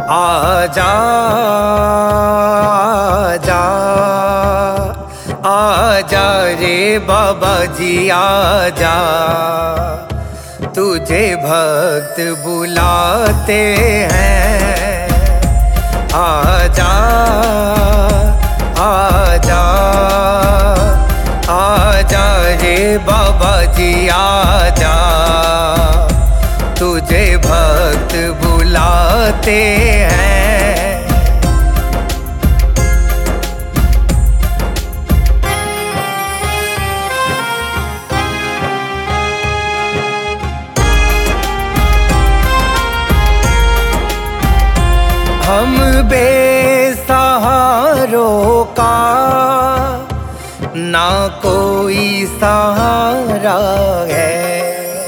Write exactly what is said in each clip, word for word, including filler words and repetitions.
आजा आजा आजा रे बाबा जी आजा, तुझे भक्त बुलाते हैं। आजा आजा आजा रे बाबा जी आजा, तुझे भक्त बुलाते हैं। हम बेसहारों का ना कोई सहारा है,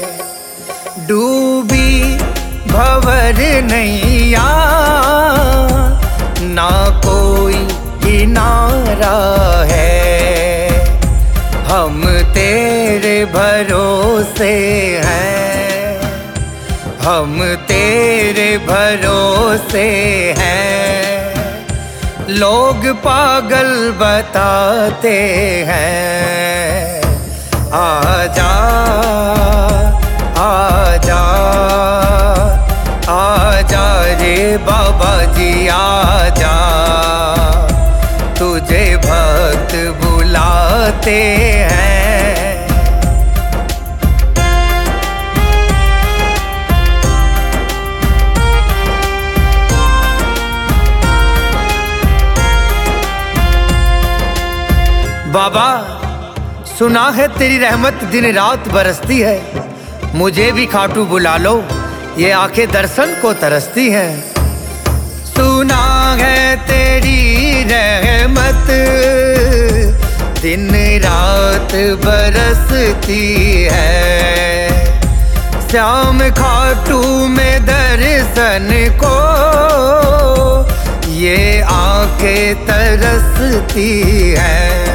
डूबी भंवर नैया ना कोई किनारा है। हम तेरे भरोसे हैं, हम तेरे भरोसे हैं। लोग पागल बताते हैं। आजा आजा आजा रे बाबा जी आजा, तुझे भक्त बुलाते हैं। बाबा सुना है तेरी रहमत दिन रात बरसती है, मुझे भी खाटू बुला लो, ये आंखें दर्शन को तरसती हैं। सुना है तेरी रहमत दिन रात बरसती है, श्याम खाटू में दर्शन को ये आंखें तरसती है।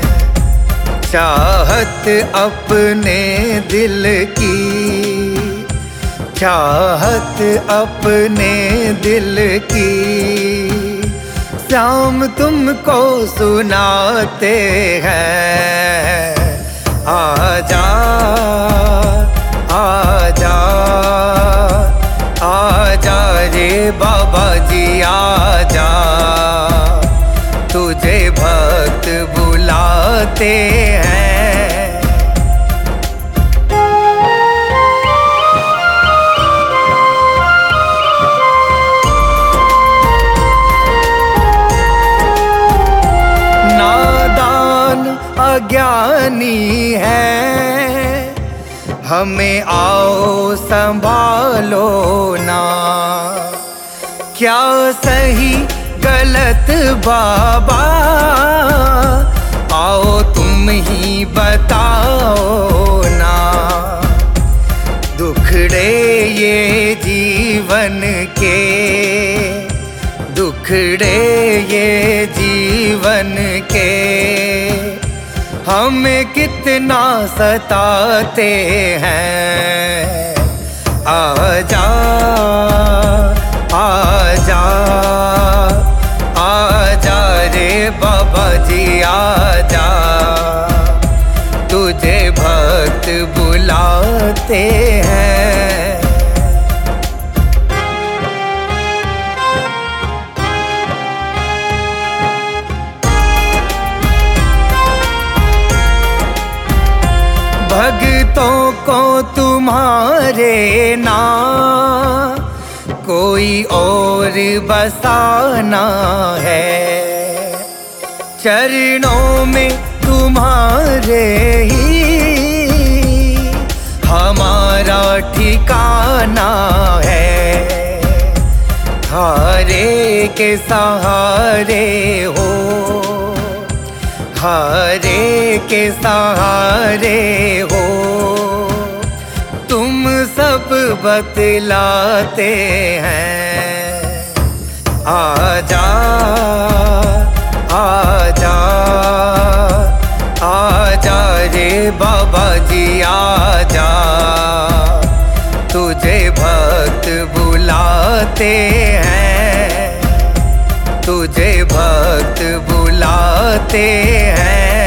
चाहत अपने दिल की, चाहत अपने दिल की, श्याम तुमको सुनाते हैं। आजा आजा आजा रे बाबा जी आजा, तुझे भक्त बुलाते हैं। नादान अज्ञानी है, हमें आओ संभालो ना, क्या सही गलत बाबा आओ तुम ही बताओ ना। दुखड़े ये जीवन के, दुखड़े ये जीवन के, हमें कितना सताते हैं। आजा आजा आजा रे बाबा जी आजा, तुझे भक्त बुलाते हैं। भक्तों को तुम्हारे ना कोई और बसाना है, चरणों में तुम्हारे ही हमारा ठिकाना है। हारे के सहारे हो, हारे के सहारे हो, तुम सब बतलाते हैं। आजा आजा आजा रे बाबा जी आजा, तुझे भक्त बुलाते हैं। तुझे भक्त बुलाते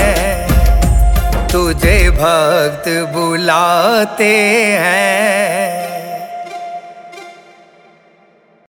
हैं, तुझे भक्त बुलाते हैं।